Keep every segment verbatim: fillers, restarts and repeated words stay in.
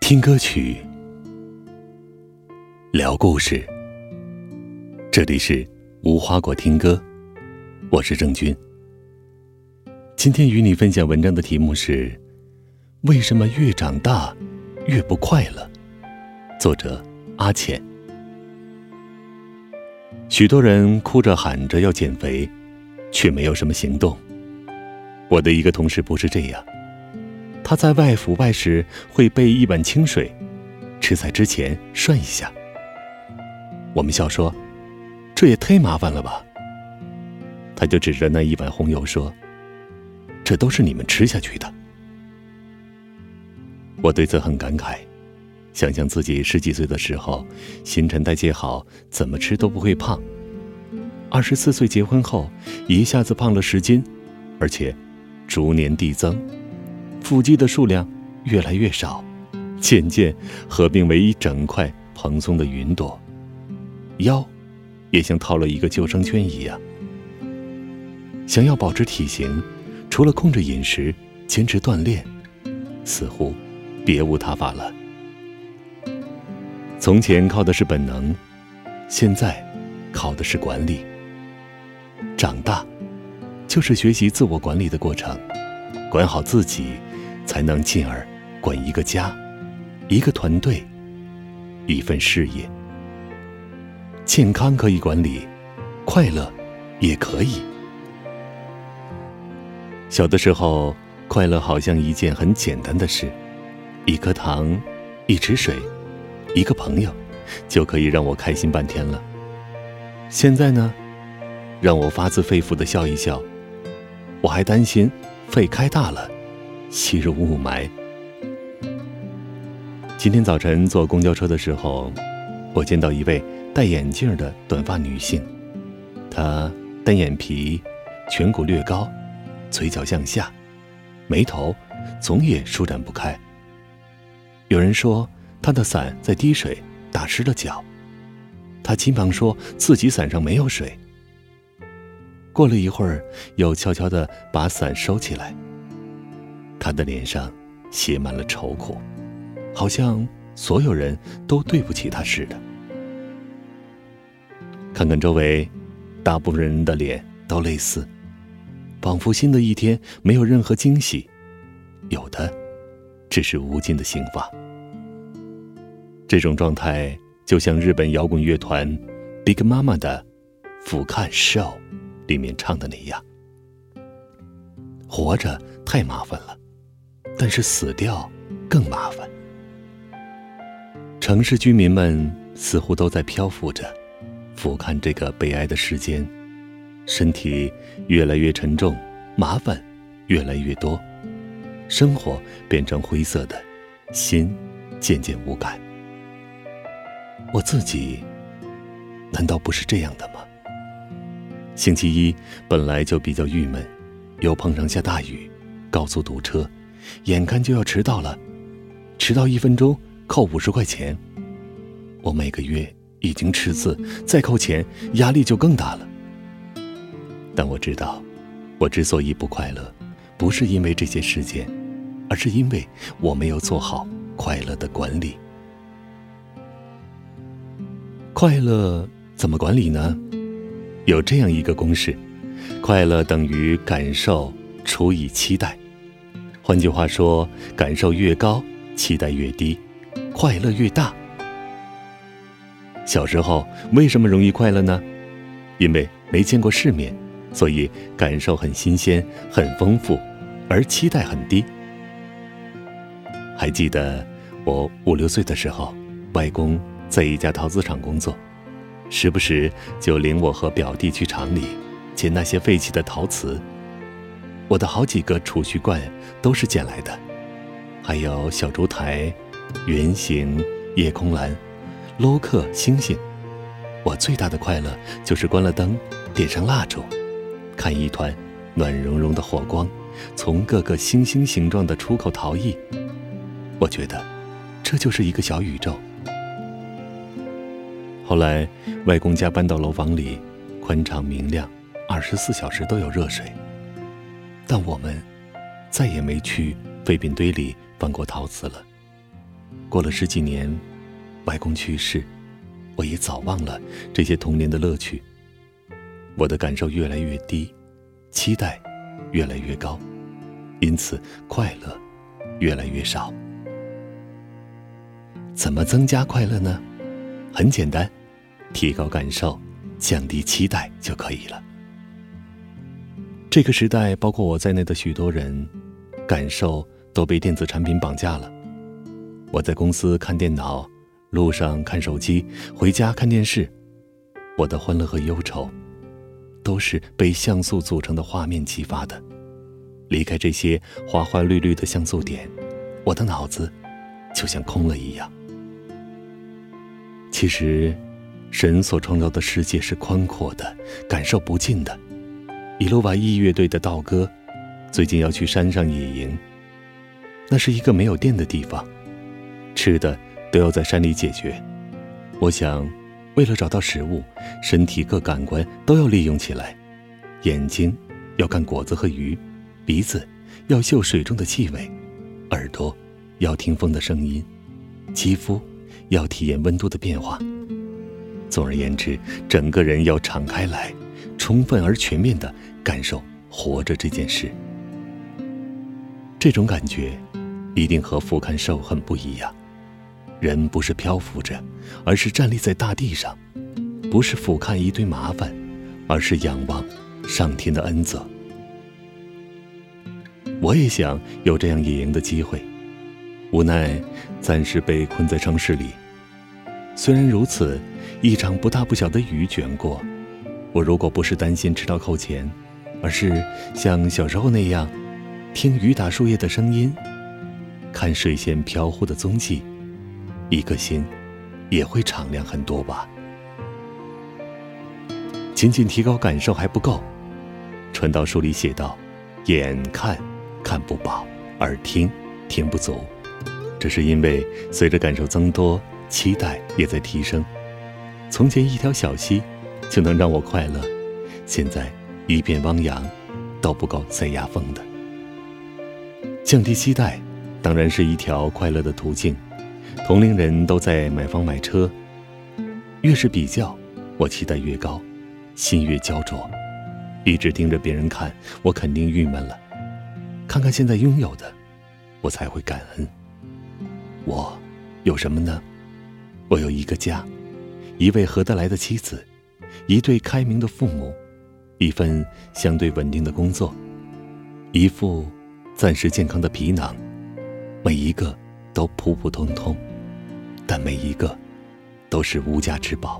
听歌曲，聊故事，这里是无花果听歌，我是郑钧。今天与你分享文章的题目是为什么越长大越不快乐，作者阿浅。许多人哭着喊着要减肥，却没有什么行动。我的一个同事不是这样，他在外腐败时会备一碗清水，吃菜之前涮一下。我们笑说，这也太麻烦了吧。他就指着那一碗红油说，这都是你们吃下去的。我对此很感慨，想想自己十几岁的时候，新陈代谢好，怎么吃都不会胖。二十四岁结婚后，一下子胖了十斤，而且逐年递增，腹肌的数量越来越少，渐渐合并为一整块蓬松的云朵，腰也像套了一个救生圈一样。想要保持体型，除了控制饮食，坚持锻炼，似乎别无他法了。从前靠的是本能，现在靠的是管理。长大就是学习自我管理的过程，管好自己，才能进而管一个家，一个团队，一份事业。健康可以管理，快乐也可以。小的时候，快乐好像一件很简单的事，一颗糖，一池水，一个朋友，就可以让我开心半天了。现在呢，让我发自肺腑地笑一笑，我还担心肺开大了吸入雾霾。今天早晨坐公交车的时候，我见到一位戴眼镜的短发女性，她单眼皮，颧骨略高，嘴角向下，眉头总也舒展不开。有人说她的伞在滴水，打湿了脚，她急忙说自己伞上没有水。过了一会儿，又悄悄地把伞收起来。他的脸上写满了愁苦，好像所有人都对不起他似的。看看周围，大部分人的脸都类似，仿佛新的一天没有任何惊喜，有的只是无尽的刑罚。这种状态就像日本摇滚乐团 Big Mama 的俯瞰 Show 里面唱的那样，活着太麻烦了，但是死掉更麻烦。城市居民们似乎都在漂浮着，俯瞰这个悲哀的世间，身体越来越沉重，麻烦越来越多，生活变成灰色的，心渐渐无感。我自己难道不是这样的吗？星期一本来就比较郁闷，又碰上下大雨，高速堵车，眼看就要迟到了，迟到一分钟扣五十块钱。我每个月已经赤字，再扣钱压力就更大了。但我知道，我之所以不快乐，不是因为这些事件，而是因为我没有做好快乐的管理。快乐怎么管理呢？有这样一个公式，快乐等于感受除以期待。换句话说，感受越高，期待越低，快乐越大。小时候为什么容易快乐呢？因为没见过世面，所以感受很新鲜，很丰富，而期待很低。还记得我五六岁的时候，外公在一家陶瓷厂工作，时不时就领我和表弟去厂里捡那些废弃的陶瓷。我的好几个储蓄罐都是捡来的，还有小烛台、圆形、夜空蓝、镂刻、星星。我最大的快乐就是关了灯，点上蜡烛，看一团暖融融的火光从各个星星形状的出口逃逸。我觉得这就是一个小宇宙。后来外公家搬到楼房里，宽敞明亮，二十四小时都有热水。但我们再也没去废品堆里放过陶瓷了。 过了十几年，外公去世，我也早忘了这些童年的乐趣。我的感受越来越低，期待越来越高，因此快乐越来越少。怎么增加快乐呢？很简单，提高感受，降低期待就可以了。这个时代，包括我在内的许多人，感受都被电子产品绑架了。我在公司看电脑，路上看手机，回家看电视，我的欢乐和忧愁都是被像素组成的画面激发的。离开这些花花绿绿的像素点，我的脑子就像空了一样。其实神所创造的世界是宽阔的，感受不尽的。一路瓦伊乐队的道哥最近要去山上野营，那是一个没有电的地方，吃的都要在山里解决。我想为了找到食物，身体各感官都要利用起来，眼睛要看果子和鱼，鼻子要嗅水中的气味，耳朵要听风的声音，肌肤要体验温度的变化。总而言之，整个人要敞开来，充分而全面地感受活着这件事。这种感觉一定和俯瞰兽很不一样。人不是漂浮着，而是站立在大地上；不是俯瞰一堆麻烦，而是仰望上天的恩泽。我也想有这样野营的机会，无奈暂时被困在城市里。虽然如此，一场不大不小的雨卷过，我如果不是担心迟到扣钱，而是像小时候那样听雨打树叶的声音，看水线飘忽的踪迹，一颗心也会敞亮很多吧。仅仅提高感受还不够，传道书里写道：眼看看不饱，耳听听不足。这是因为随着感受增多，期待也在提升。从前一条小溪就能让我快乐，现在一片汪洋都不够塞牙缝的。降低期待当然是一条快乐的途径。同龄人都在买房买车，越是比较，我期待越高，心越焦灼。一直盯着别人看，我肯定郁闷了。看看现在拥有的，我才会感恩。我有什么呢？我有一个家，一位合得来的妻子，一对开明的父母，一份相对稳定的工作，一副暂时健康的皮囊。每一个都普普通通，但每一个都是无价之宝。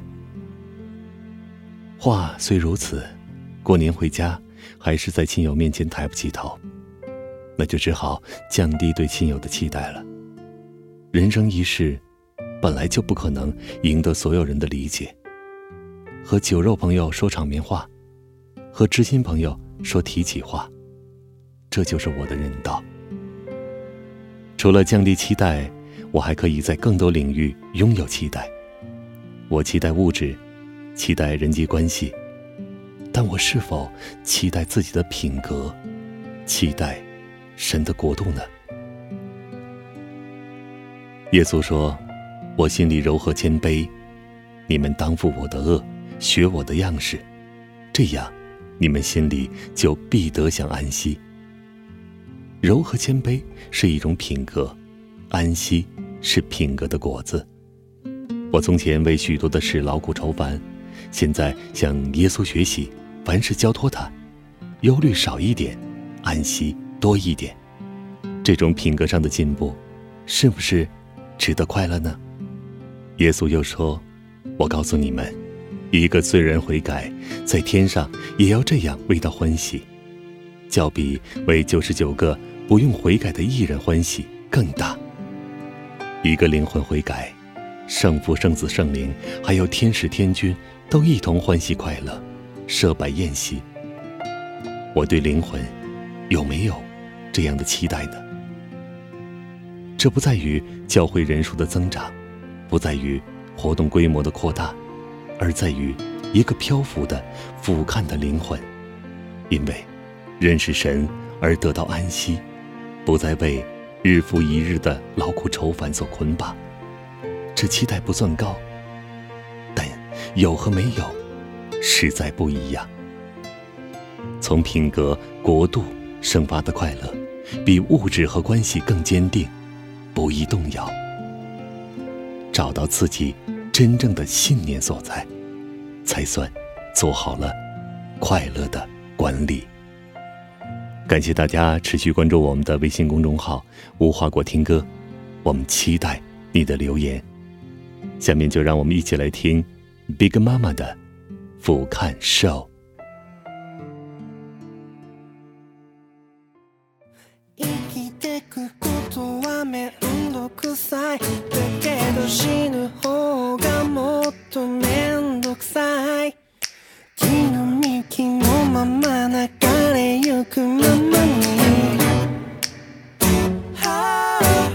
话虽如此，过年回家还是在亲友面前抬不起头，那就只好降低对亲友的期待了。人生一世，本来就不可能赢得所有人的理解。和酒肉朋友说场面话，和知心朋友说提起话，这就是我的人道。除了降低期待，我还可以在更多领域拥有期待。我期待物质，期待人际关系，但我是否期待自己的品格，期待神的国度呢？耶稣说：我心里柔和谦卑，你们当负我的恶，学我的样式，这样你们心里就必得享安息。柔和谦卑是一种品格，安息是品格的果子。我从前为许多的事劳苦愁烦，现在向耶稣学习，凡事交托他，忧虑少一点，安息多一点。这种品格上的进步，是不是值得快乐呢？耶稣又说：我告诉你们，一个罪人悔改，在天上也要这样为他欢喜，较比为九十九个不用悔改的义人欢喜更大。一个灵魂悔改，圣父圣子圣灵还有天使天君都一同欢喜快乐，设摆宴席。我对灵魂有没有这样的期待呢？这不在于教会人数的增长，不在于活动规模的扩大，而在于一个漂浮的俯瞰的灵魂。因为认识神而得到安息，不再为日复一日的劳苦愁烦所捆绑。这期待不算高，但有和没有实在不一样。从品格、国度生发的快乐，比物质和关系更坚定，不易动摇。找到自己真正的信念所在，才算做好了快乐的管理。感谢大家持续关注我们的微信公众号无花果听歌，我们期待你的留言。下面就让我们一起来听 Big Mama 的俯瞰 show。 生きてくことはめんどくさいだけど死ぬ方がもっとめんどくさい。気の幹のまま流れゆくままに、はあ、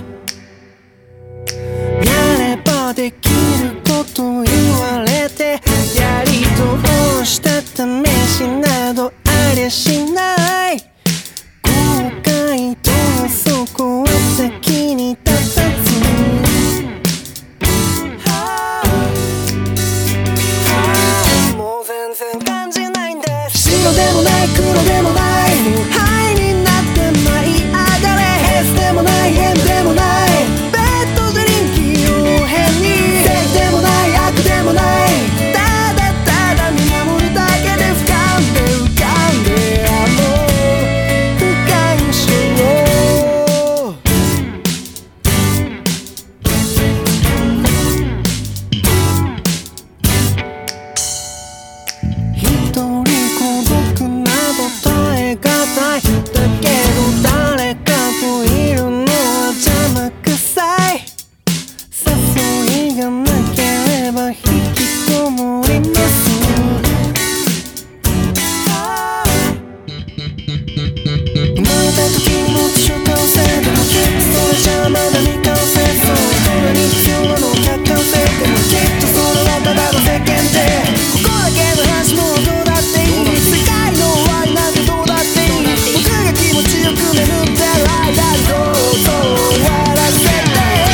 やればできること言われて、やり通した試しなどありゃしない。後悔とそこは先に立たず、はあはあ、もう全然感じないんです。白でもない黒でもない灰になって舞い上がれ。ヘスでもない変でもないベッドで臨機応変に、正でもない悪でもない、ただただ見守るだけで俯瞰で浮かんで、あの俯瞰しよう。一人孤独など耐えがたい。だけど誰かといるのは邪魔くさい。誘いがなければ引きこもります。生まれた時に持つ習慣性でもきっとそれじゃまだ未完成そう。大人に必要なの客観性でもきっとそれはただの世間で、ここだけの話もどうだっていい。世界の終わりなんてどうだっていい。僕が気持ちよく眠ってる間にどうぞ終わらせて。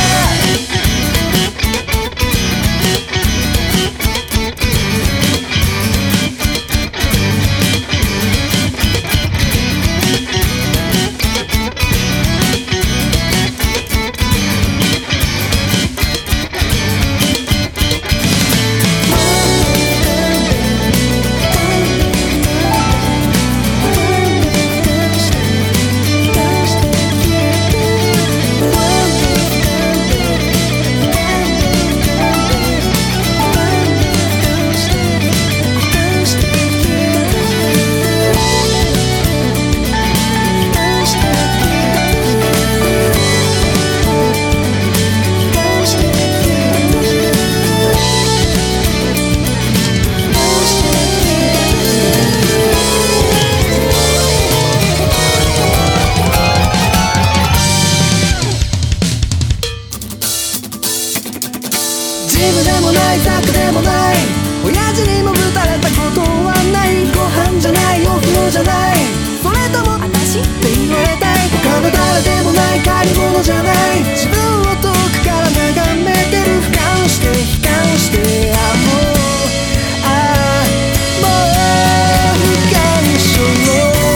ジムでもないザクでもない、親父にもぶたれたことはない。ご飯じゃないお風呂じゃない、それとも私って言われたい。他の誰でもない借り物じゃない、自分を遠くから眺めてる。俯瞰して悲観して、あもうああもう俯瞰しよう。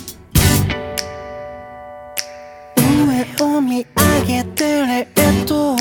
上を見上げてレッド